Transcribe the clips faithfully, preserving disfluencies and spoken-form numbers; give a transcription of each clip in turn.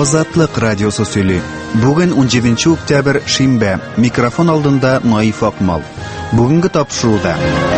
Азатлык радиосы сөйли. Бүген унҗиденче октябрь шимбә. Микрофон алдында Наиф Акмал. Бүгенге тапшыруда.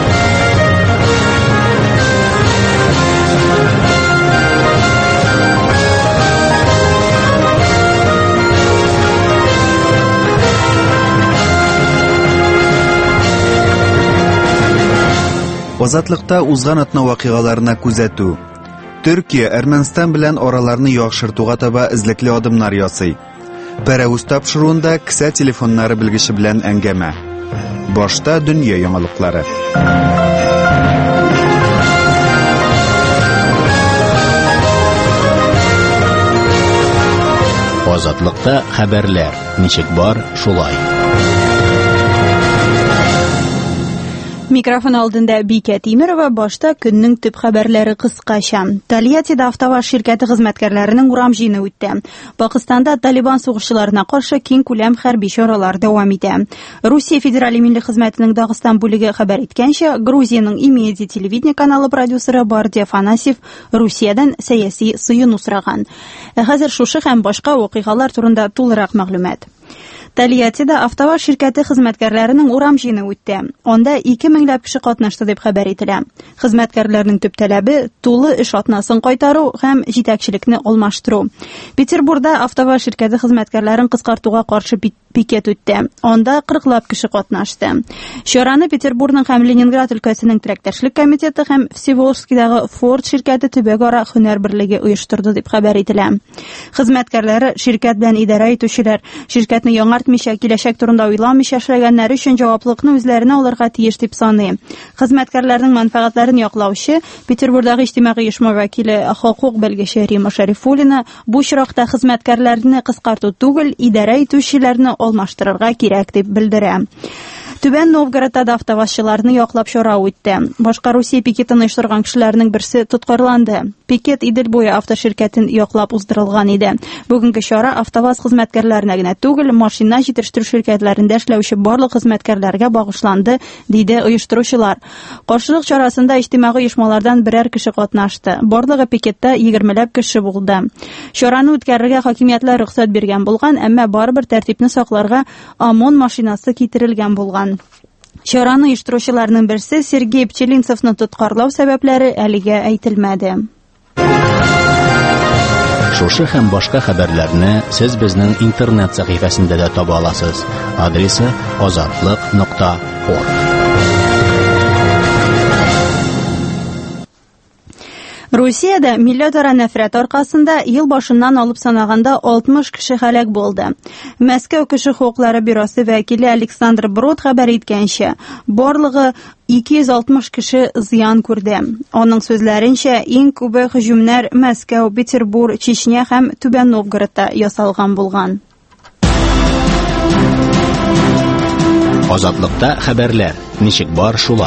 Азатлыкта узган атна вакыйгаларына күзәтү. Төркия Әрмәнстан белән араларны яхшыртуга таба эзлекле адымнар ясый. Пәрәүз тапшыруында кесә телефоннары белгече белән әңгәмә. Башта дөнья яңалыклары. Азатлыкта хәбәрләр. Ничек бар, шулай. Микрофон алдында Бикә Тимерова, башта көннең төп хәбәрләре кыскача. Тольяттида автоваз ширкәте хезмәткәрләренең урам җыены үтте. Пакистанда Талибан сугышчыларына каршы киң күләм хәрби чаралар дәвам итә. Русия федераль милли хезмәтенең Дагыстан бүлеге хәбәр иткәнчә, Грузиянең Имедия телевидение каналы продюсеры Бардия Афанасьев Русиядән сәяси сыйыну сораган. Хәзер шушы һәм башка вакыйгалар турында тулырак мәгълүмат. Тольяттида автоваз ширкәте хезмәткәрләренең урам җыены үтте. Анда ике меңләп кеше катнашты дип хәбәр ителә. Хезмәткәрләрнең төп таләбе тулы эш атнасын кайтару һәм җитәкчелекне алмаштыру. Петербургда автоваз ширкәте хезмәткәрләрен кыскартуга каршы пикет үтте. Анда кырыклап кеше катнашты. Чараны Петербургның һәм Ленинград өлкәсенең терәктәшлек комитеты һәм Всеволожскидагы Форд ширкәте төбәк-ара һөнәр берлеге оештырды дип хәбәр ителә. Хезмәткәрләре ширкәт белән идарә итүчеләр ширкәтне яңартмыйча, киләчәк турында уйламыйча эшләгәннәре өчен җаваплылыкны үзләренә алырга тиеш дип саный. Хезмәткәрләрнең мәнфәгатьләрен яклаучы Петербургдагы иҗтимагый оешма вәкиле хокук белгече Рима Шәрифуллина бу чиракта хезмәткәрләрне кыскарту түгел, идарә итүчеләрне алмаштырырга кирәк дип белдерә. Түбән Новгородта автовазчыларны яклап чара үтте. Башка Русия пикетын оештырган кешеләрнең берсе тоткарланды. Пикет Идел буе автоширкәтен яклап уздырылган иде. Бүгенге чара автоваз хезмәткәрләренә генә түгел, машина җитештерү ширкәтләрендә эшләүче барлык хезмәткәрләргә багышланды, диде оештыручылар. Каршылык чарасында иҗтимагый оешмалардан берәр кеше катнашты. Барлыгы пикетта егермеләп кеше булды. Чараны үткәрергә хакимиятләр рөхсәт биргән булган, әмма барыбер тәртипне сакларга ОМОН машинасы китерелгән булган. Чараны оештыручыларның берсе Сергей Пчелинцевны тоткарлау сәбәпләре әлегә әйтелмәде. Шушы һәм башка хәбәрләрне сез безнең интернет сәхифәсендә дә таба аласыз. Адресы азатлык нокта орг. Русиядә милләтара нәфрәт аркасында ел башыннан алып санаганда алтмыш кеше һәлак булды. Мәскәү кеше хукуклары бюросы вәкиле Александр Брод хәбәр иткәнчә, барлыгы ике йөз алтмыш кеше зыян күрде. Аның сүзләренчә, иң күбе һөҗүмнәр Мәскәү, Петербург, Чечня һәм Түбән Новгородта ясалган булган. Азатлыкта хәбәрләр. Ничек бар, шулай.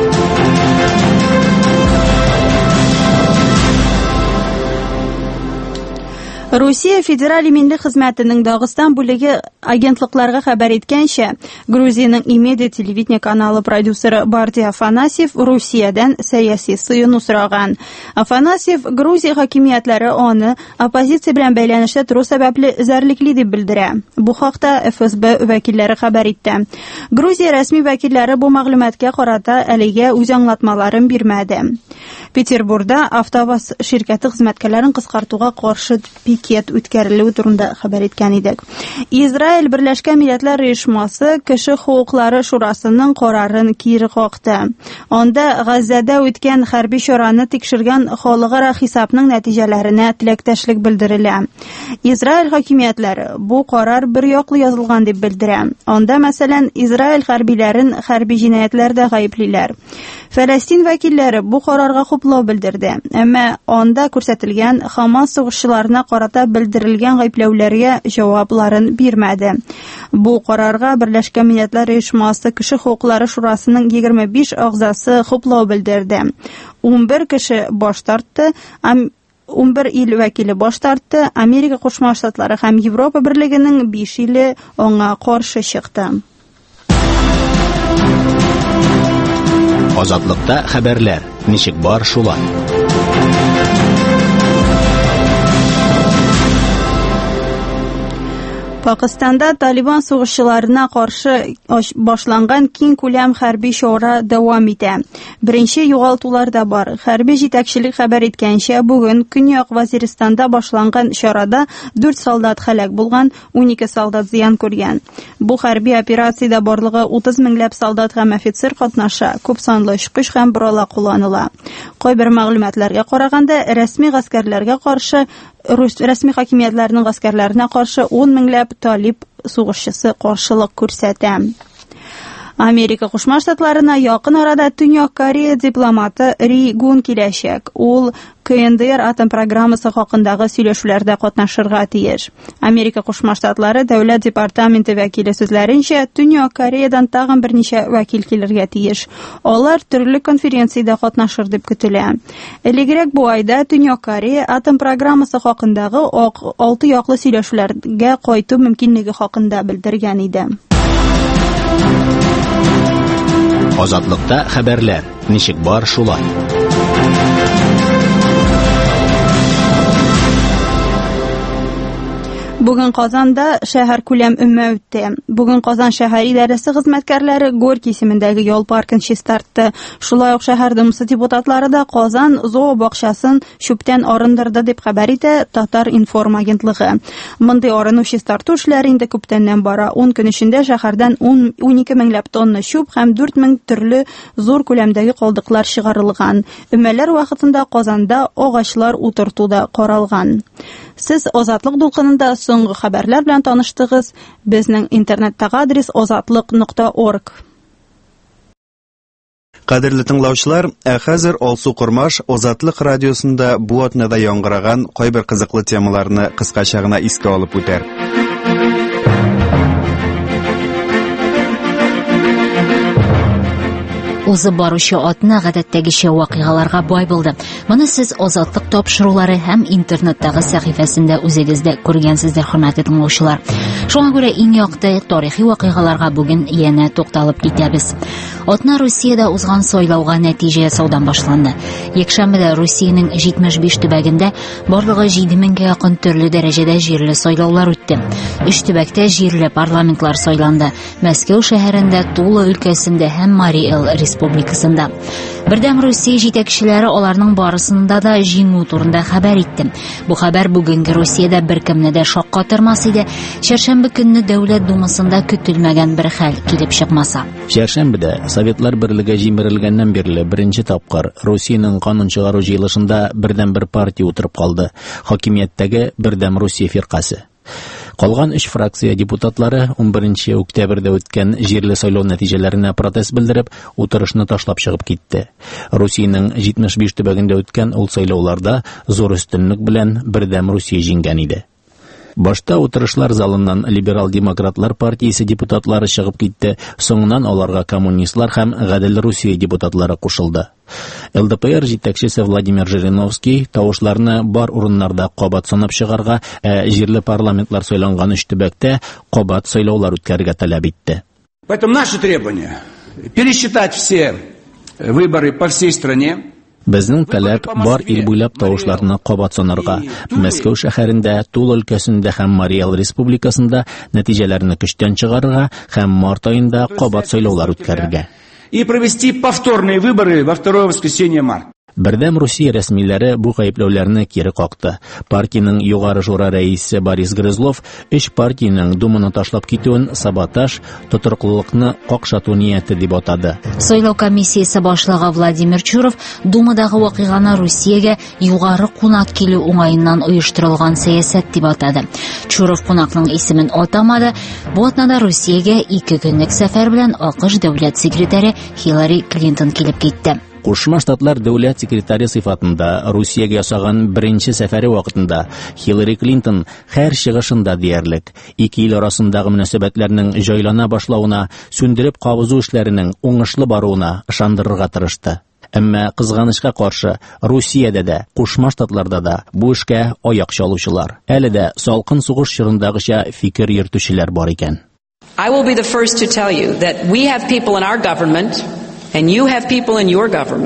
Русия федераль милли хезмәтенең Дагыстан бүлеге агентлыкларга хәбәр иткәнчә, Грузиянең Имедия телевидение каналы продюсеры Бардия Афанасьев Русиядән сәяси сыйыну сораган. Афанасьев Грузия хакимиятләре аны оппозиция белән бәйләнештә тору сәбәпле эзәрлекли дип белдерә. Бу хакта эф эс бэ вәкилләре хәбәр итте. Грузия рәсми вәкилләре бу мәгълүматка карата әлегә үз аңлатмаларын бирмәде. Петербургда автоваз ширкәте хезмәткәрләрен кыскартуга каршы пикет үткәрелү турында хәбәр иткән идек. Израиль Берләшкән Милләтләр Оешмасы Кеше хукуклары шурасының карарын кире какты. Анда Газзада үткән хәрби чараны тикшергән халыкара хисапның нәтиҗәләренә теләктәшлек белдерелә. Израиль хакимиятләре бу карар бер яклы язылган дип белдерә. Анда, мәсәлән, Израиль хәрбиләрен хәрби җинаятьләрдә гаеплиләр. Фәләстин вәкилләре бу карарга хуплау белдерде. Әмма анда күрсәтелгән Хамас сугышчыларына карата белдерелгән гаепләүләргә җавапларын бирмәде. Бу карарга Берләшкән Милләтләр Оешмасы Кеше хукуклары шурасының егерме биш агзасы хуплау белдерде. ун бер кеше баш тартты, ун бер ил вәкиле баш тартты, Америка Кушма Штатлары һәм Европа берлегенең биш иле аңа каршы чыкты. Азатлыкта хәбәрләр. Ничек бар, шулай. Пакистанда Талибан сугышчыларына каршы башланган киң күләм хәрби чара дәвам итә. Беренче югалтулар да бар. Хәрби җитәкчелек хәбәр иткәнчә, бүген Көньяк Вазиристанда башланган чарада дүрт солдат һәлак булган, унике солдат зыян күргән. Бу хәрби операциядә барлыгы утыз меңләп солдат һәм офицер катнаша, күп санлы көч һәм бурала кулланыла. Кайбер мәгълүматларга караганда, рәсми гаскәрләргә каршы рәсми хакимиятләрнең гаскәрләренә каршы он меңләп талиб сугышчысы каршылык күрсәтә. Америка Кушма Штатларына якын арада Төньяк Корея дипломаты Ри Гун киләчәк. Ул КНДР атом программасы хакындагы сөйләшүләрдә катнашырга тиеш. Америка Кушма Штатлары дәүләт департаменты вәкиле сүзләренчә, Төньяк Кореядан тагын берничә вәкил килергә тиеш. Алар төрле конференциядә катнашыр дип көтелә. Элегрәк бу айда Төньяк Корея атом программасы хакындагы алты яклы сөйләшүләргә кайту мөмкинлеге хакында белдергән иде. Азатлыкта хәбәрләр. Ничек бар шулай? Бүген Казанда шәһәр күләм өммә үтте. Бүген Казан шәһәр идарәсе хезмәткәрләре Горький исемендәге ял паркын чистартты. Шулай ук шәһәр думасы депутатлары да Казан зообакчасын чүптән арындырды дип хәбәр итә Татар информ агентлыгы. Мондый арыну чистарту эшләре инде күптәннән бара. он көн эчендә шәһәрдән унике меңләп тонна чүп һәм дүрт мең төрле зур күләмдәге калдыклар чыгарылган. Өммәләр вакытында Казанда агачлар утырту да каралган. Сез Азатлык дулкынында соңгы хәбәрләр белән таныштыгыз. Безнең интернеттагы адрес азатлык нокта орг. Кадерле тыңлаучылар, ә хәзер Алсу Курмаш Азатлык радиосында бу атнада яңгыраган кайбер кызыклы темаларны кыскача гына искә алып үтәр. Узы баручы атна гадәттәгечә вакыйгаларга бай булды. Моны сез Азатлык тапшырулары һәм интернеттагы сәхифәсендә үзегездә күргәнсездер, хөрмәтле тыңлаучылар. Шуңа күрә иң якты тарихи вакыйгаларга бүген янә тукталып китәбез. Атна Русиядә узган сайлауга нәтиҗә ясаудан башланды. Якшәмбедә Русиянең җитмеш биш төбәгендә барлыгы җиде меңгә якын төрле дәрәҗәдә җирле сайлаулар үтте. Өч төбәктә җирле парламентлар сайланды. Мәскәү шәһәрендә, Тула өлкәсендә һәм Мари-Эл республикасында. Бердәм Русия җитәкчеләре аларның барысында да җиңү турында хәбәр итте. Бу хәбәр бүгенге Русиядә беркемне дә шаккатырмас иде. Шәршәмбе көнне дәүләт думасында көтелмәгән бер хәл килеп чыкмаса. Шәршәмбедә Советлар Берлеге җимерелгәннән бирле беренче тапкыр Русиянең канун чыгару җыелышында бердәм бер партия утырып калды. Хакимияттәге Бердәм Русия фиркасы. Калган өч фракция депутатлары он беренче октябрьдә үткән җирле сайлау нәтиҗәләренә протест белдереп, утырышны ташлап чыгып китте. Русиянең җитмеш биш төбәгендә үткән ул сайлауларда зур өстенлек белән Бердәм Русия җиңгән иде. Башта утырышлар залыннан Либерал-демократлар партиясе депутатлары чыгып китте, соңыннан аларга коммунистлар һәм Гадел Русия депутатлары кушылды. ЛДПР җитәкчесе Владимир Жириновский тавышларны бар урыннарда кабат санап чыгарга, ә җирле парламентлар сайланган өч төбәктә кабат сайлаулар үткәрергә таләп итте. Поэтому наше требование пересчитать все выборы по всей стране. Безнең таләп бар ил буйлап тавышларны кабат санарга. Мәскәү шәһәрендә, Тула өлкәсендә һәм Мари-Эл республикасында нәтиҗәләрне көчтән чыгарырга һәм март аенда кабат сайлаулар үткәрергә. И провести повторные выборы во второе воскресенье марта. Бердәм Русия рәсмиләре бу гаепләүләрне кире какты. Партияның югары шура рәисе Борис Грызлов өч партияның думаны ташлап китүен саботаж, тотрыклылыкны какшату нияте дип атады. Сайлау комиссиясе башлыгы Владимир Чуров думадагы вакыйганы Русиягә югары кунак килү уңаеннан оештырылган сәясәт дип атады. Чуров кунакның исемен атамады. Бу атнада Русиягә ике көнлек сәфәр белән АКШ дәүләт секретаре Хиллари Клинтон килеп китте. Кушма Штатлар дәүләт секретаре сыйфатында Русиягә ясаган беренче сәфәре вакытында Хиллари Клинтон һәр чыгышында диярлек ике ил арасындагы мөнәсәбәтләрнең җайлана башлавына, сүндереп кабызу эшләренең уңышлы баруына ышандырырга тырышты. Әмма кызганычка каршы Русиядә дә, Кушма Штатларда да бу эшкә аяк чалучылар, әле дә салкын сугыш чорындагыча фикер йөртүчеләр бар икән. I will be the first to tell you that we have people in our government and you have people in your government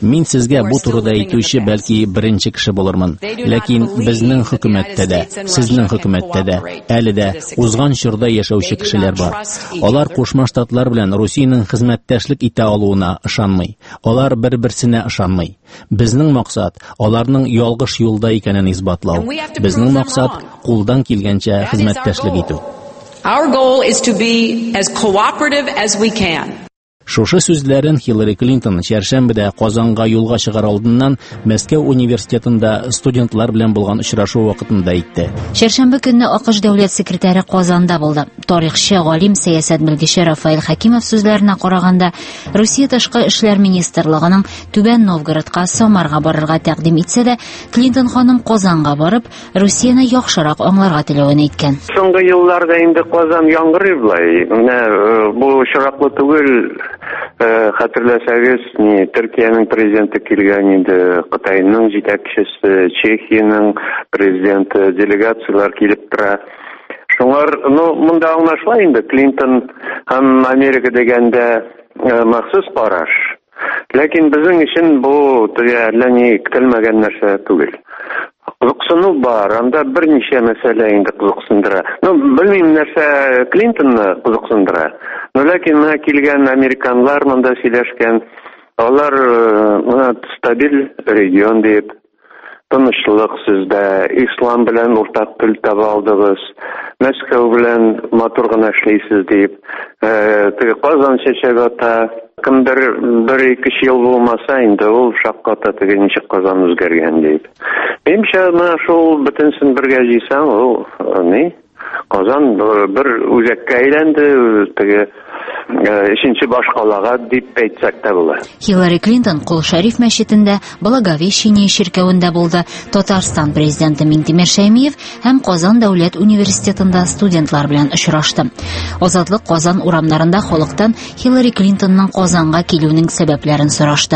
Мин сезгә бу турыда әйтүче бәлки беренче кеше булырмын. Ләкин безнең хөкүмәттә дә, сезнең хөкүмәттә дә, әле дә узган чорда яшәүче кешеләр бар. Алар Кушма Штатлар белән Русиянең хезмәттәшлек итә алуына ышанмый. Алар бер-берсенә ышанмый. Безнең максат аларның ялгыш юлда икәнен исбатлау. Безнең максат кулдан килгәнчә хезмәттәшлек итү. Our goal is to be as cooperative as we can. Шушы сүзләрен Хиллари Клинтон чәршәмбедә Казанга юлга чыгар алдыннан Мәскәү университетында студентлар белән булган очрашу вакытында әйтте. Чәршәмбе көнне АКШ дәүләт секретаре Казанда булды. Тарихчы, галим, сәясәт белгече Рафаэль Хәкимов сүзләренә караганда, Русия тышкы эшләр министрлыгының Түбән Новгородка, Самарга барырга тәкъдим итсә дә, Клинтон ханым Казанга барып, Русияне яхшырак аңларга теләвен әйткән. Соңгы елларда инде Казан яңгырый булай. Менә бу очраклы түгел. Хәтерләсәгез, ни Төркиянең президенты килгән инде, Кытайның җитәкчесе, Чехиянең президенты, делегациялар килеп тора. Шуңар, ну, монда аңлашыла инде, Клинтон һәм Америка дигәндә махсус караш. Ләкин безнең өчен бу әллә ни көтелмәгән нәрсә түгел. Кызыксыну бар, анда берничә мәсьәлә инде кызыксындыра. Ну, белмим нәрсә Клинтонны кызыксындыра. Но ләкин менә килгән американлар монда сөйләшкән, алар стабиль регион дип, тынычлык сездә, ислам белән уртак тел таба алдыгыз, Мәскәү белән матур гына эшләйсез дип, теге Казан чәчәк ата, кемдер бер-ике ел булмаса инде ул шакката теге ничек Казан үзгәргән дип. Менимчә, менә шул бөтенсен бергә җыйсаң, ул ни? Казан бер үзәккә әйләнде, теге ишенче башкалага дип әйтсәк тә була. Хиллари Клинтон Кул Шәриф мәчетендә, Благовещение ширкәвендә булды. Татарстан президенты Минтимер Шәймиев һәм Казан дәүләт университетында студентлар белән очрашты. Азатлык Казан урамнарында халыктан Хиллари Клинтонның Казанга килүенең сәбәпләрен сорашты.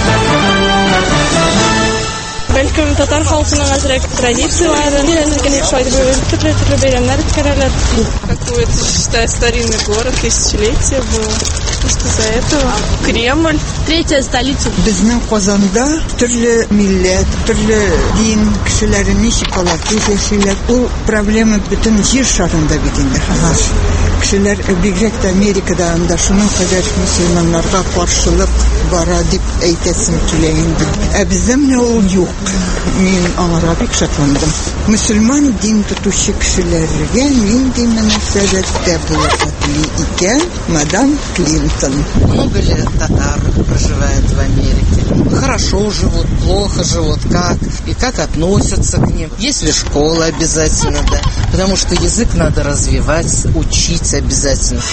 Бәлкем татар халкының әзрәк традициялары, ниләргә шулай төрле-төрле бәйрәмнәр үткәрәләр. Какой-то считай старинный город, тысячелетие было. Из-за этого Кремль, третья столица. Безнең Казанда төрле милләт, төрле дин кешеләре ничек алар яшиләр. Ул проблема бөтен җир шарында бит инде хәзер. Кешеләр бигрәк тә Америкада анда шуның кадәр мөселманнарга каршылык бара дип әйтәсем килә инде. Ә бездә менә ул юк. Мин аңарга бик шатландым. Мөселман дин тотучы кешеләргә нинди мөнәсәбәттә булырга тели икән мадам Клинтон. Много лет татар проживает в Америке. Хорошо живут, плохо живут, как и как относятся к ним. Есть ли школа обязательно, да? Потому что язык надо развивать, учить обязательно.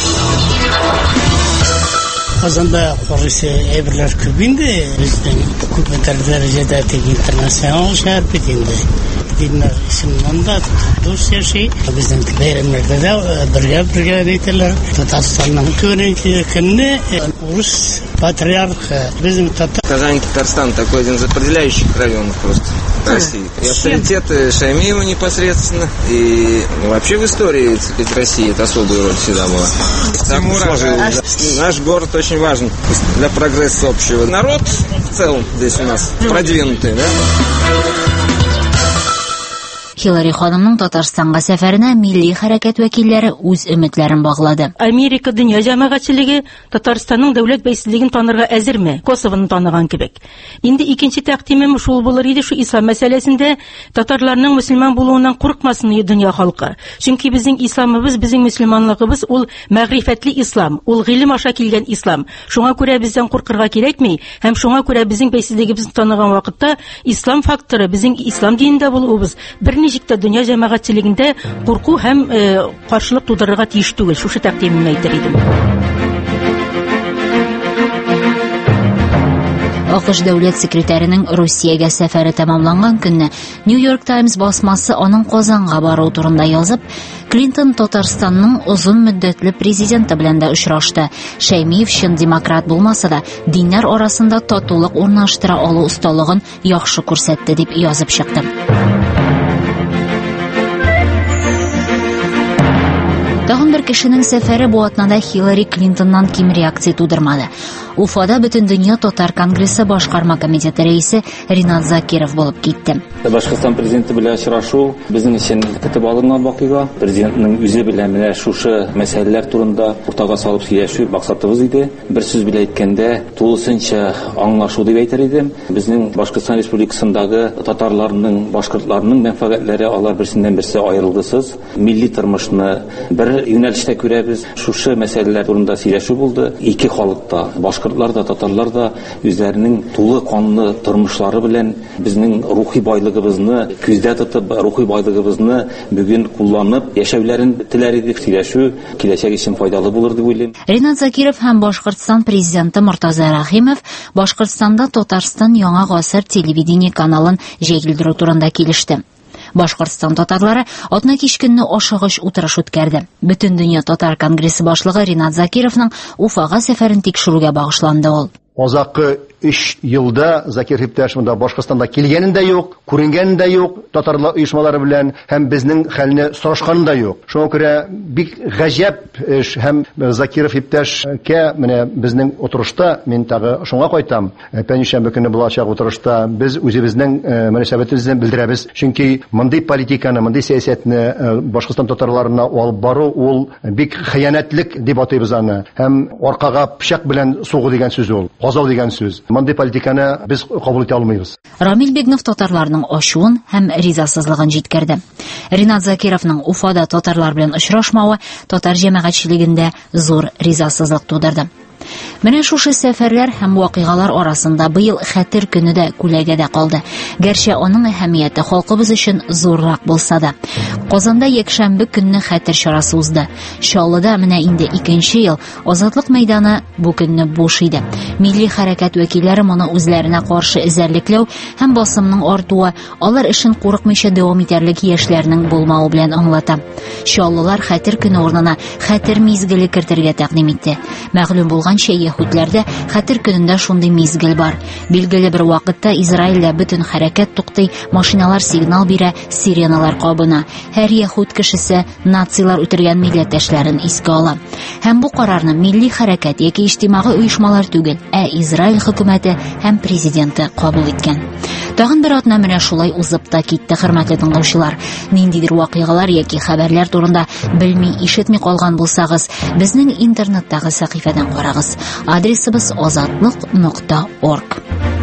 Казанда корысы әйберләр күп инде, безнең күпмедер дәрәҗәдә теге интернационал шәһәр бит инде. Диннәр исемнән дә дус яши, безнең бәйрәмнәрдә дә бергә-бергә әйтәләр. Татарстанның күренеке көнне рус патриархы безнең татар. Казань, Татарстан такой один из определяющих районов просто России. И авторитет Шаймиева непосредственно, и вообще в истории, так сказать, России это особая роль всегда была. Тимур, наш город очень важен для прогресса общего. Народ в целом здесь у нас продвинутый, да? Хиллари ханымның Татарстанга сәфәренә милли хәрәкәт вәкилләре үз өметләрен баглады. Америка дөнья җәмәгатьчелеге Татарстанның дәүләт бәйсезлеген танырга әзерме? Косовоны таныган кебек. Инде икенче тәкъдимем шул булыр иде, шу ислам мәсьәләсендә татарларның мөселман булуыннан курыкмасын дөнья халкы. Чөнки безнең исламыбыз, безнең мөселманлыгыбыз ул мәгърифәтле ислам, ул гыйлем аша килгән ислам. Шуңа күрә бездән куркырга кирәкми, һәм шуңа күрә безнең бәйсезлегебезне таныган вакытта ислам факторы, безнең ислам динендә булуыбыз бер ничектә дөнья җәмәгатьчелегендә курку һәм каршылык тудырырга тиеш түгел. Шушы тәкъдимемне әйтер идем. АКШ дәүләт секретарының Русиягә сәфәре тәмамланган көнне Нью-Йорк Таймс басмасы аның Казанга бару турында язып, Клинтон Татарстанның озын мөддәтле президенты белән дә очрашты. Шәймиев чын демократ булмаса да, диннәр арасында татулык урнаштыра алу осталыгын яхшы күрсәтте дип язып чыкты. Тагын бер кешенең сәфәре бу атнада Хиллари Клинтоннан ким реакция тудырмады. Уфада Бөтендөнья татар конгрессы башкарма комитеты рәисе Ринат Закиров булып китте. Башкортстан президенты белән очрашу безнең өчен көтеп алынган вакыйга. Президентның үзе белән менә шушы мәсьәләләр турында уртага салып сөйләшү максатыбыз иде. Бер сүз белән әйткәндә, тулысынча аңлашу дип әйтер идем. Безнең Башкортстан Республикасындагы татарларның, башкортларның мәнфәгатьләре алар берсеннән-берсе аерылгысыз. Милли тормышны бер юнәлештә күрәбез. Шушы мәсьәләләр турында сөйләшү булды. Ике халыкта, башкортлар да, татарлар да үзләренең тулы канлы тормышлары белән безнең рухи байлыгыбызны күздә тотып, рухи байлыгыбызны бүген кулланып яшәүләрен теләр идек. Сөйләшү киләчәк өчен файдалы булыр дип уйлыйм. Ринат Закиров һәм Башкортстан президенты Мортаза Рахимов Башкортстанда Татарстан яңа гасыр телевидение каналын җәйгелдерү турында килеште. Башкортстан татарлары атна кич көнне ашыгыч утырыш үткәрде. Бөтендөнья татар конгрессы башлыгы Ринат Закировның Уфага сәфәрен тикшерүгә багышланды ул. Азакы өч елда Закир иптәш монда Башкортстанда килгәнен дә юк, күренгәнен дә юк, татарлар оешмалары белән һәм безнең хәлне сорашканы да юк. Шуңа күрә бик гаҗәп эш һәм Закиров иптәшкә менә безнең утырышта мин тагы шуңа кайтам. Пәнҗешәмбе көне булачак утырышта без үзебезнең мөнәсәбәтебезне белдерәбез. Чөнки мондый политиканы, мондый сәясәтне Башкортстан татарларына алып бару ул бик хыянәтлек дип атыйбыз аны. Һәм аркага пычак белән сугу дигән сүз ул. Казау дигән сүз. Мондый политиканы без кабул итә алмыйбыз. Рамил Бегнов татарларның ачуын һәм ризасызлыгын җиткерде. Ринат Закировның Уфада татарлар белән очрашмавы татар җәмәгатьчелегендә зур ризасызлык тудырды. Менә шушы сәфәрләр һәм вакыйгалар арасында быел Хәтер көне дә күләгәдә калды. Гәрчә аның әһәмияте халкыбыз өчен зуррак булса да. Казанда якшәмбе көнне Хәтер чарасы узды. Чаллыда менә инде икенче ел Азатлык мәйданы бу көнне буш иде. Милли хәрәкәт вәкилләре моны үзләренә каршы эзәрлекләү һәм басымның артуы, алар эшен курыкмыйча дәвам итәрлек яшьләрнең булмавы белән аңлата. Чаллылар Хәтер көне урынына Хәтер мизгеле кертергә тәкъдим итте. Мәгълүм булганча, яһүдләрдә Хәтер көнендә шундый мизгел бар. Билгеле бер вакытта Израильдә бөтен хәрәкәт туктый, машиналар сигнал бирә, сиреналар кабына. Һәр яһүд кешесе нациялар үтергән милләттәшләрен искә ала. Һәм бу карарны милли хәрәкәт яки иҗтимагый оешмалар түгел, ә Израиль хөкүмәте һәм президенты кабул иткән. Тагын бер атна менә шулай узып та китте, хөрмәтле тыңлаучылар. Ниндидер вакыйгалар яки хәбәрләр турында белми, ишетми калган булсагыз, безнең интернеттагы сәхифәдән карагыз. Адресыбыз азатлык нокта орг.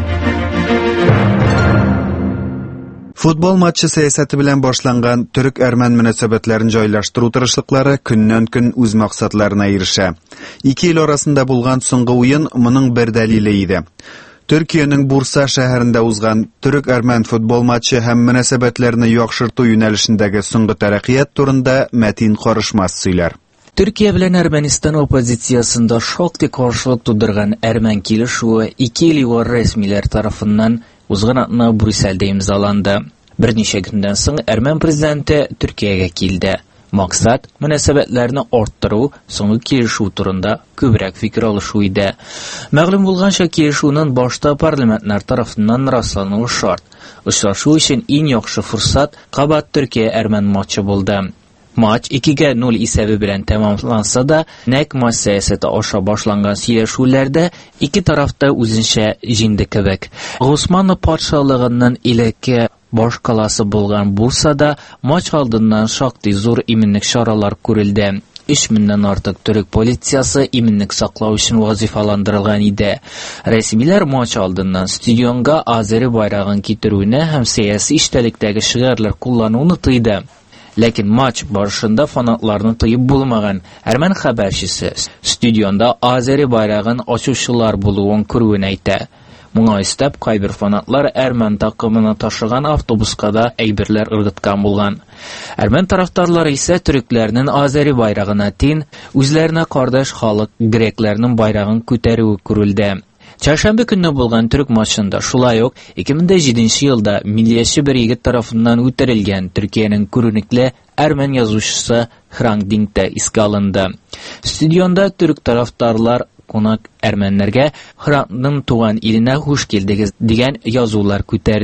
Футбол матчы сәясәте белән башланган төрек-әрмән мөнәсәбәтләрен җайлаштыру тырышлыклары көннән-көн үз максатларына ирешә. Ике ил арасында булган соңгы уен моның бер дәлиле иде. Төркиянең Бурса шәһәрендә узган төрек-әрмән футбол матчы һәм мөнәсәбәтләрне яхшырту юнәлешендәге соңгы тәрәккыят турында Мәтин Карышмас сөйләр. Төркия белән Әрмәнстан оппозициясында шактый каршылык тудырган әрмән килешүе ике ил югары рәсмиләр тарафыннан узган атна Брюссельдә имзаланды. Берничә көннән соң әрмән президенты Төркиягә килде. Максат мөнәсәбәтләрне арттыру, соңгы килешү турында күбрәк фикер алышу иде. Мәгълүм булганча, килешүнең башта парламентлар тарафыннан раслануы шарт. Очрашу өчен иң яхшы форсат кабат Төркия-Әрмән матчы булды. Матч икегә ноль исәбе белән тәмамланса да, нәкъ матч сәясәте аша башланган сөйләшүләрдә ике тарафта үзенчә җиңде кебек. Госманлы патшалыгының илекке баш каласы булган Бурсада матч алдыннан шактый зур иминлек чаралар күрелде. өч меңнән артык төрек полициясы иминлек саклау өчен вазифаландырылган иде. Рәсмиләр матч алдыннан стадионга Азери байрагын китерүне һәм сәяси иштәлектәге шигарлар куллануны тыйды. Ләкин матч барышында фанатларны тыйып булмаган. Әрмән хәбәрчесе стадионда Азери байрагын ачучылар булуын күрүен әйтә. Моңа өстәп кайбер фанатлар әрмән такымына ташыган автобуска да әйберләр ыргыткан булган. Әрмән тарафдарлары исә төрекләрнең Азери байрагына тин, үзләренә кардәш халык грекләрнең байрагын күтәрүе күрелде. Чаршамбе көнне булган төрек матчында шулай ук ике мең җиденче елда миллиятле бер егет тарафыннан үтерелгән Төркиянең күренекле әрмән язучысы Хранг Дингтә искә алынды. Стадионда төрек тарафдарлар кунак әрмәннәргә Хрангның туган иленә хуш килдегез дигән язулар күтәрде.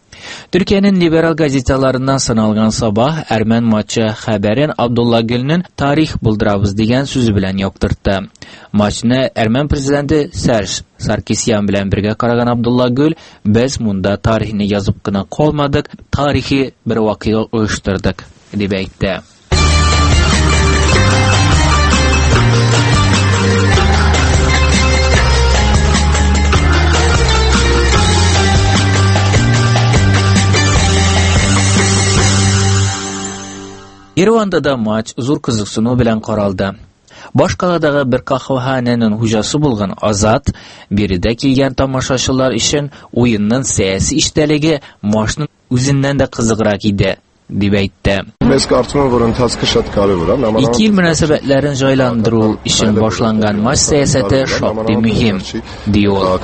Türkiye'nin liberal gazetalarinden sanalgan sabah Ermen maçı haberin Abdullah Gül'nün tarih buldurabız degen sözü bilen yoktırdı. Maçını Ermen prezidenti Serge Sarkisyan bilen birge karagan Abdullah Gül, biz munda tarihini yazıp gına kolmadık, tarihi bir vakıya uyuştırdık, deb aytdi. Ереванда да матч зур кызыксынуу bilen каралды. Башкаладагы бир кахвахананын хужасы болгон Азат бириде келген тамашачылар үчүн оюндун саясий иштелиги матчтын өзүнөн да кызыгыраак иде, деп айтты. İki yıl münasebetlerin joylandıruu için başlangan maç siyaseti şakti mühim, diyor.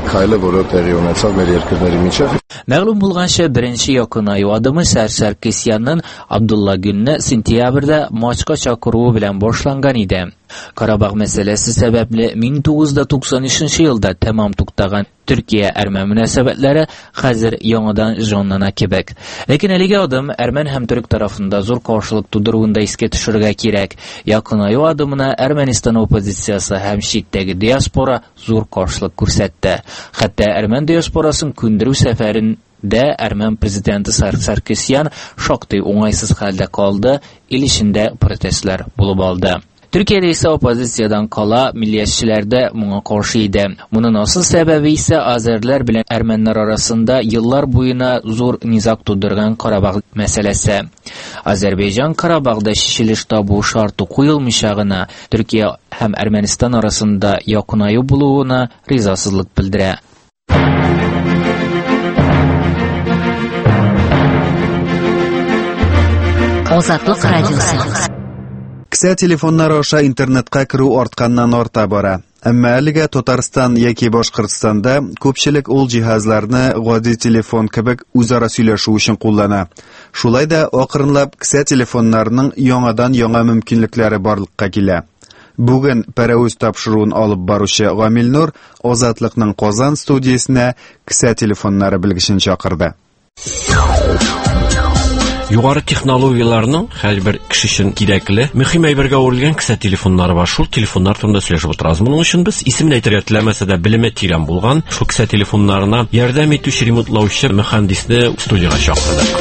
Mağlum bulganşa birinci yakın ayı adımı Serge Sarkisyan'ın Abdullah Gül'nü sentyabrda maçka çakırığı bilen başlangan idi. Karabağ meselesi sebeple bin dokuz yüz doksan üçüncü yılda tamam tuktağan Türkiye-Ermen münasebetleri hazır yanıdan jonlana kebek. Lekin eligi adım Ermen hem Türk tarafında zor karşılık tuduruğunda iske düşürge kirek. Yakın ayı adımına Ermenistan opozisiyası hem şiddeki diaspora zor karşılık kursetti. Hatta Ermen diasporasının kündürü seferin de Ermen prezidenti Serge Sarkisyan şokti onaysız halde kaldı, ilişinde protestler bulup aldı. Türkiye'de ise opozisiyadan kala milliyetçiler de buna karşıydı. Bunun asıl sebebi ise Azerler bilen Ermenler arasında yıllar boyuna zor nizak tudurgan Karabağ meselesi. Azerbaycan Karabağ'da şişiliş tabu şartı koyulmayacağına, Türkiye hem Ermenistan arasında yakın ayı buluğuna rizasızlık bildire. Ozatlık Radyosu. Кесе телефоннар аша интернетка кирүү арткандан арта бара. Әмма әлегә Татарстан яки Башкортстанда күпчелек ул җиһазларны гади телефон кебек үзара сөйләшү өчен куллана. Шулай да акрынлап кесе телефоннарның яңадан яңа мөмкинлекләре барлыкка килә. Бүген пәрәүз тапшыруын алып баручы Гамил Нур Азатлыкның Казан студиясенә кесе телефоннары белгечен чакырды. Югары технологияларның һәрбер кеше өчен кирәкле, мөһим әйбергә үрелгән кесе телефоннары бар. Шул телефоннар турында сөйләшеп утырабыз. Моның өчен без исемен әйтергә теләмәсә дә белеме тирән булган шул кесе телефоннарына ярдәм итүче ремонтлаучы мөхәндисне студияга чакырдык.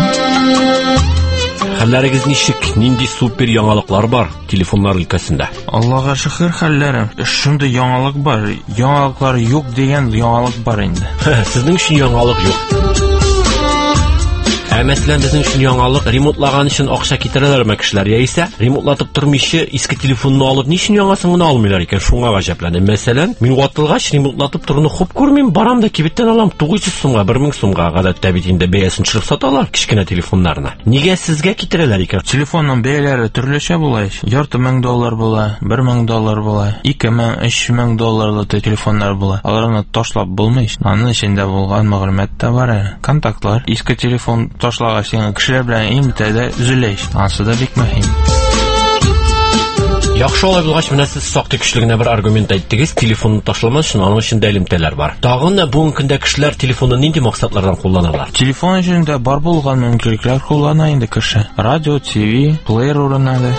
Хәлләрегез ничек? Нинди супер яңалыклар бар телефоннар өлкәсендә? Аллага шөкер, хәлләрем. Шундый яңалык бар. Яңалыклар юк дигән яңалык бар инде. Сезнең өчен яңалык юк. Ә мәсәлән, безнең өчен яңалык ремонтлаган өчен акча китерәләрме кешеләр, яисә ремонтлатып тормыйчы иске телефонны алып ничек яңасын гына алмыйлар икән? Шуңа гаҗәпләнәм. Мәсәлән, мин ватылгач ремонтлатып торуны хуп күрмим, барам да кибеттән алам тугыз йөз сумга, бер мең сумга, гадәттә бит инде бәясен төшереп саталар кичкенә телефоннарны. Нигә сезгә китерәләр икән? Телефонның бәяләре төрлечә була. Ярты мең доллар була, бер мең доллар була, ике мең, өч мең долларлы телефоннар була. Аларны ташлап булмый. Аның эчендә булган мәгълүмат та бар. Контактлар, иске телефон ташлагач кешеләр белән имтәдә үзелеш. Ансы да бик мөһим. Яхшы алай булгач, менә сез сакты көчлегенә бер аргумент әйттегез, телефонны ташламас өчен аның өчен дә элемтәләр бар. Тагын бүгенге көндә кешеләр телефонны нинди максатлардан кулланалар? Телефон өчен дә бар булган мөмкинлекләр куллана инде кеше. Радио, ти ви, плеер урыннары.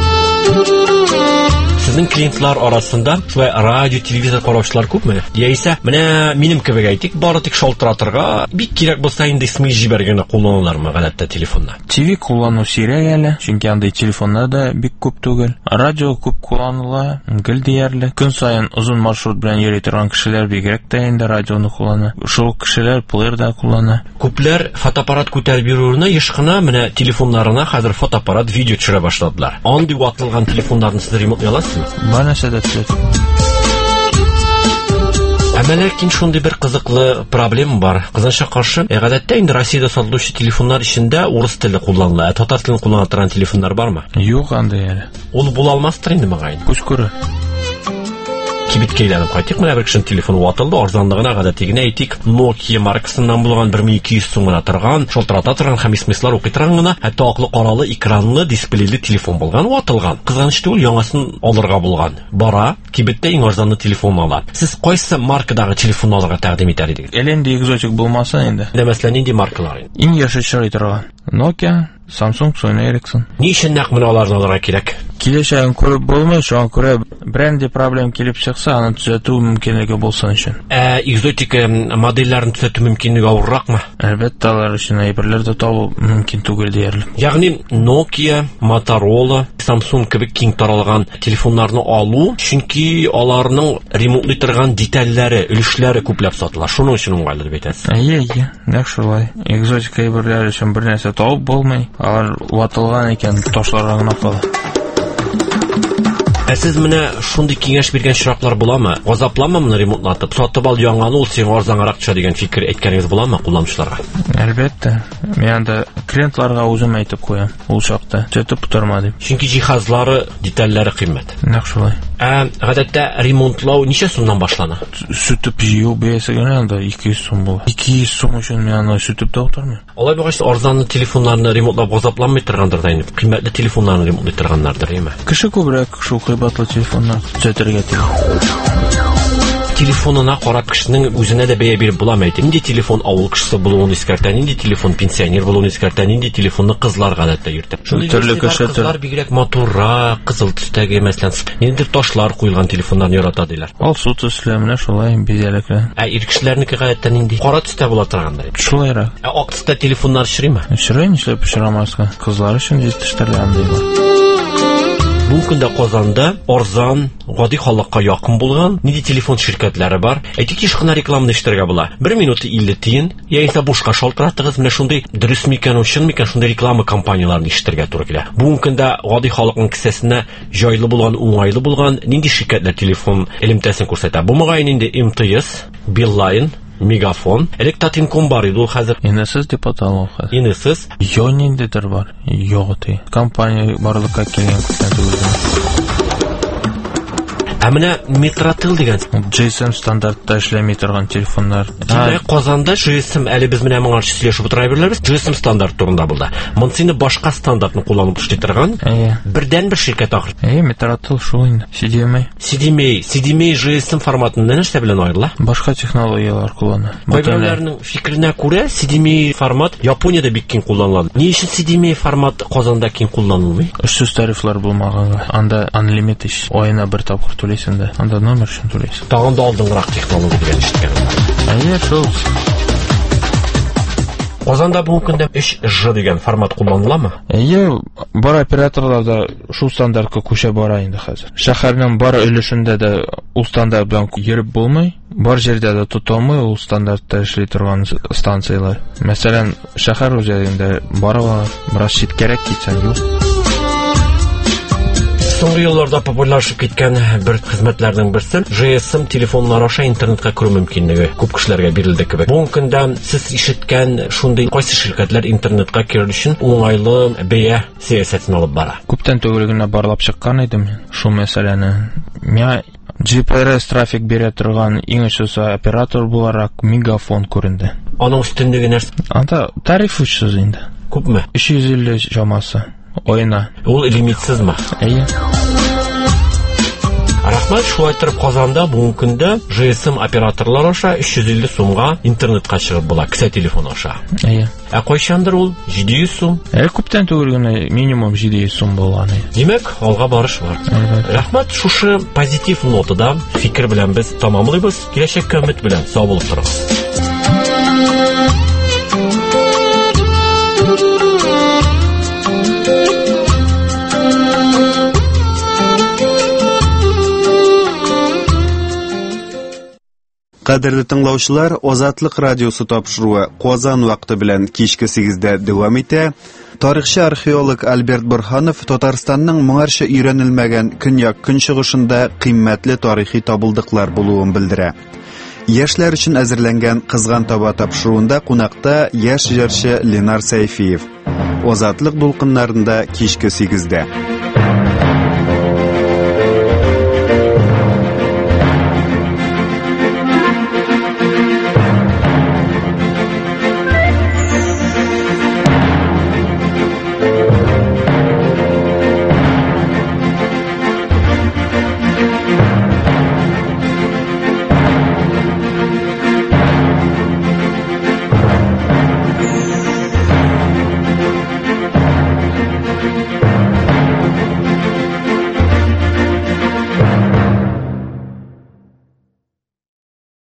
Сезнең клиентлар арасында шулай радио, телевизор караучылар күпме? Яисә, менә минем кебек әйтик, бары тик шалтыратырга, бик кирәк булса инде смс җибәргәндә кулланалармы гадәттә телефонны? ти ви куллану сирәк әле, чөнки андый телефоннар да бик күп түгел. Радио күп кулланыла, гел диярлек. Көн саен узун маршрут белән йөри торган кешеләр бигрәк тә инде радионы куллана. Шул кешеләр плеер да куллана. Күпләр фотоаппарат күтәреп йөрүне еш кына менә телефоннарына хәзер фотоаппарат, видео төшерә башладылар. Андый ватылган телефоннарны сез ремонтлыйларсызмы? Бана сәдәтлек. Әмма ләкин шундый бер кызыклы проблема бар. Кызганча каршы, гадәттә инде Россиядә сатылучы телефоннар эчендә урыс теле кулланыла, ә татар телен куллана торган телефоннар бармы? Юк анда әле. Ул була алмастыр инде мөгаен. Күз күрә. кибеткә әйләнеп кайтыйк. Менә бер кешенең телефоны ватылды, арзанлыгына гадәтигенә әйтик, Nokia маркасыннан булган бер мең ике йөз сум гына торган, шалтырата торган һәм исмислар укый торган гына, хәтта аклы каралы экранлы дисплейлы телефон булган, ватылган. Кызганыч түгел, яңасын алырга булган. Бара, кибеттә иң арзанлы телефон ала. Сез кайсы маркадагы телефонны алырга тәкъдим итәр идегез? Эленде экзотик булмаса инде. Дә мәсәлән, нинди маркалар? Иң яхшы чыгый торган. Nokia, Samsung, Sony Ericsson. Ни өчен нәкъ менә аларны алырга кирәк? Киләчәген күреп булмый, шуңа күрә бренди проблем килеп чыкса, аны төзәтү мөмкинлеге булсын өчен. Ә экзотик модельләрен төзәтү мөмкинлеге авырракмы? Әлбәттә, алар өчен әйберләрдә табу мөмкин түгел диярлек. Ягъни Nokia, Motorola, Samsung кебек киң таралган телефоннарны алу, чөнки аларның ремонтлый торган детальләре, өлешләре күпләп сатыла. Шуның өчен уңайлы дип әйтәсез. Әйе, әйе, нәкъ шулай. Экзотик әйберләр өчен бер нәрсә табып булмый, алар ватылган икән, ташларга гына кала. Ә сез менә шундый киңәш биргән чираклар буламы? Газапламы моны ремонтлатып, сатып ал яңаны, ул сиңа арзанрак төшә дигән фикер әйткәнегез буламы кулланучыларга? Әлбәттә. Мен анда клиентларга үзем әйтеп куям, ул чакта төтеп торма дип. Чөнки җиһазлары, детальләре кыйммәт. Нәкъ шулай. Ә гадәттә ремонтлау ничә сумнан башлана? Сүтеп җыю бәясе генә анда ике йөз сум була. ике йөз сум өчен мен аны сүтеп тә утырмыйм. Алай булгач, арзанлы телефоннарны ремонтлап газапламый торгандыр да инде. Кыйммәтле телефоннарны ремонтлый торганнардыр, әйме? Кеше күбрәк шул кыйбатлы телефоннар төзәтергә тели. Телефонына карап кешенең үзенә дә бәя биреп буламы әйтик. Нинди телефон авыл кешесе булуын искәртә, нинди телефон пенсионер булуын искәртә, нинди телефонны кызлар гадәттә йөртә. Төрле кешеләр бигрәк матурра, кызыл төстәге, мәсәлән, ниндидер ташлар куелган телефоннарны ярата диләр. Алсу төсле, менә шулай бизәлекле. Ә ир кешеләрнеке гадәттә нинди? Кара төстә була торгандыр. Шулайрак. Ә ак төстә телефоннар чырыймы? Чырый, нишләп чырамаска? Кызлар өчен җитештерелгән диләр. Бу көндә Казанда арзан, гади халыкка якын булган нинди телефон ширкәтләре бар? Әйтик, еш кына рекламаны эштәргә була. бер минуты илле тиен, яисә бушка шалтыратыгыз, менә шундый дөрес микән, өчен микән шундый реклама кампанияларын эштәргә туры килә. Бу көндә гади халыкның кесәсенә җайлы булган, уңайлы булган нинди ширкәтләр телефон элемтәсен күрсәтә? Бу мөгаен инде эм тэ эс, Билайн, Мегафон, Электатинком бар иде ул хәзер. Инесез дип аталган хәзер. Инесез? Йо ниндидер бар. Юк ди. Компания барлыкка килгән күрсәтү. Ә менә Метротел дигән джи эс эм стандартта эшләми торган телефоннар. Димәк, Казанда джи эс эм, әле без менә моңа сөйләшеп утыра бирәбез, джи эс эм стандарт турында булды. Монсыны башка стандартны кулланып эшли торган. Бердән бер ширкәт ахыр. Әйе, Метротел шул инде. си ди эм эй. си ди эм эй, си ди эм эй джи эс эм форматында нәрсә белән аерыла? Башка технологиялар куллана. Байларның фикеренә күрә си ди эм эй формат Япониядә бик киң кулланыла. Ни өчен си ди эм эй формат Казанда киң кулланылмый? Өчсез тарифлар булмаганга. Анда unlimited аена бер тапкыр түләйсең дә. Анда номер өчен түләйсең. Тагын да алдыңрак технология дигән ишеткәнем. Әйе, шул. Казанда бу көндә өч жэ дигән формат кулланыламы? Әйе, бар операторларда шул стандартка күчә бара инде хәзер. Шәһәрнең бар өлешендә дә ул стандарт белән йөреп булмый. Бар җирдә дә тотылмый ул стандартта эшли торган станциялар. Мәсәлән, шәһәр үзәгендә баралар, бераз читкәрәк китсәң юк. Соңгы елларда популярлашып киткән бер хезмәтләрнең берсе джи эс эм телефоннар аша интернетка керү мөмкинлеге күп кешеләргә бирелде кебек. Бу көндә сез ишеткән шундый кайсы ширкәтләр интернетка керү өчен уңайлы бәя сәясәтен алып бара? Күптән түгел генә барлап чыккан идем шул мәсьәләне. Миңа джи пи ар эс трафик бирә торган иң өчсез оператор буларак Мегафон күренде. Аның өстенлеге нәрсә? Анда тариф өчсез инде. Күпме? өч йөз илле чамасы. Ойна. Ул лимитсызмы? Әйе. Рахмат, шулай торып Казанда бу көндә джи эс эм операторлар аша өч йөз илле сумга интернетка чыгып була, кесә телефон аша. Әйе. Ә кайчандыр ул җиде йөз сум? Ә күптән түгел генә минимум җиде йөз сум булган. Димәк, алга барыш бар. Рахмат, шушы позитив нотада фикер белән без тамамлыйбыз. Киләчәккә өмет белән сау булып торыгыз. Кадерле тыңлаучылар, Азатлык радиосы тапшыруы Казан вакыты белән кичке сигездә дәвам итә. Тарихчы археолог Альберт Борханов Татарстанның моңарча өйрәнелмәгән көньяк көнчыгышында кыйммәтле тарихи табылдыклар булуын белдерә. Яшьләр өчен әзерләнгән Кызган таба тапшыруында кунакта яшь җырчы Ленар Сәйфиев. Азатлык дулкыннарында кичке сигездә.